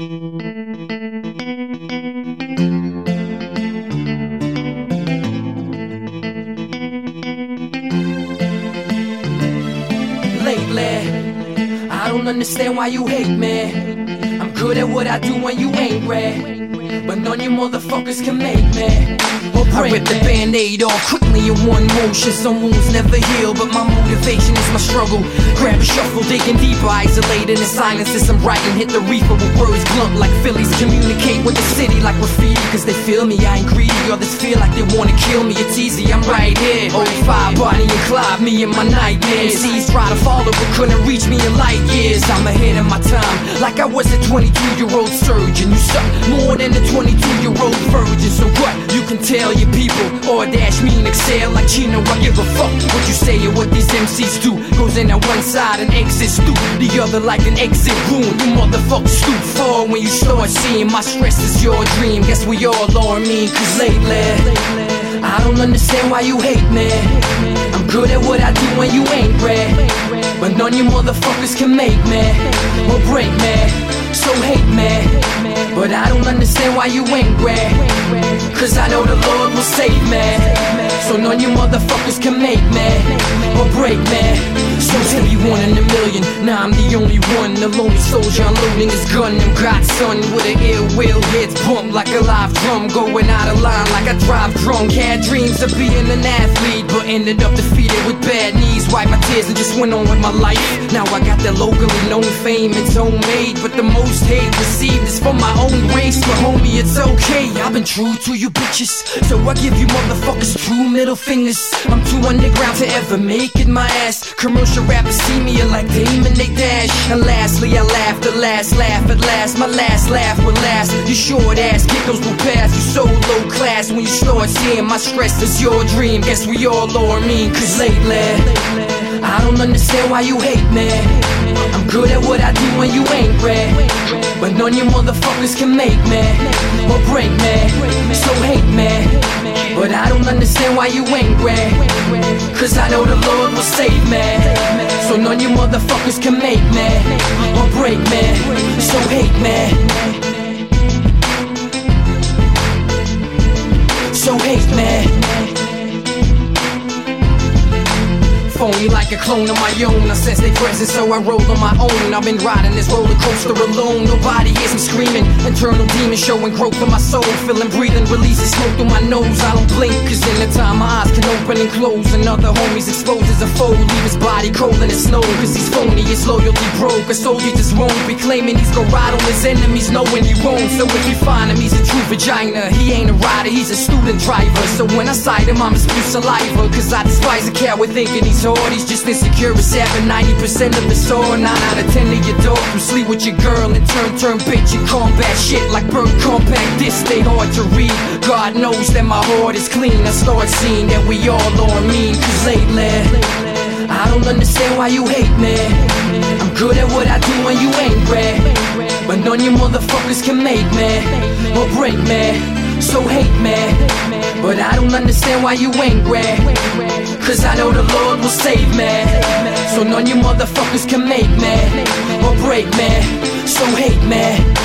Lately, I don't understand why you hate me. I'm good at what I do when you ain't red, but none of you motherfuckers can make me or break me. I rip the band-aid off quickly in one motion. Some wounds never heal, but my motivation is my struggle. Grab a shuffle, digging deeper, isolated in silence as I'm writing. Hit the reaper with words blunt like Phillies. Communicate with the city like graffiti, cause they feel me, I ain't greedy. Others feel like they wanna kill me, it's easy, I'm right here. 05, Bonnie and Clyde, me and my nightmares. MCs try to follow but couldn't reach me in light years. I'm ahead of my time, like I was a 22-year-old surgeon. You suck more than a 22-year-old virgin. So what, you can tell your people, or dash me and excel like Chino. I give a fuck what you say or what these MCs do. Goes in at one side and exits through the other like an exit wound. You motherfuckers stoop forward when you start seeing my stress is your dream. Guess we all are mean, cause lately I don't understand why you hate me. I'm good at what I do when you ain't red, but none of you motherfuckers can make me or break me. So hate me, but I don't understand why you ain't red, cause I know the Lord will save me. So none of you motherfuckers can make me or break me. So tell me one in a million, now I'm the only one. The lonely soldier unloading his gun. Them godson with an ill will, heads bump like a live drum. Going out of line like I drive drunk. Had dreams of being an athlete, but ended up defeated with bad knees. Wiped my tears and just went on with my life. Now I got that locally known fame, it's homemade, but the most hate received is from my own race. But homie, it's okay, I've been true to you bitches, so I give you motherfuckers true middle fingers. I'm too underground to ever make it my ass. Commercial rappers see me and like Damon, they dash. And lastly, I laugh the last laugh at last. My last laugh will last. You short ass giggles will pass. You so low class when you start seeing my stress is your dream. Guess we all are mean, cause lately I don't understand why you hate me. I'm good at what I do when you ain't red, but none of you motherfuckers can make me or break me. So hate me, but I don't understand why you ain't red, cause I know the Lord will save me. So none of you motherfuckers can make me or break me. So hate me, so hate me. Phony like a clone of my own. I sense they presence, so I roll on my own. I've been riding this roller coaster alone. Nobody hears me screaming. Internal demons showing growth in my soul. Feeling, breathing, releasing smoke through my nose. I don't blink, cause in the time my eyes can open and close. Another homies exposed as a foe. Leave his body cold in the snow, cause he's phony, his loyalty broke. A soldier just won't be claiming he's gonna ride on his enemies, knowing he won't. So if you find him, he's a true vagina. He ain't a rider, he's a student driver. So when I sight him, I'm spew saliva, cause I despise a coward thinking he's hard. He's just insecure, it's having 90% of the soul. 9 out of 10 of your dog who sleep with your girl and turn bitch and combat shit like bird compact. This stay hard to read. God knows that my heart is clean. I start seeing that we all are mean, cause lately I don't understand why you hate me. I'm good at what I do when you ain't red, but none of you motherfuckers can make me or break me. So hate me, but I don't understand why you ain't red, cause I know the Lord will save me. So none of you motherfuckers can make me or break me. So hate me.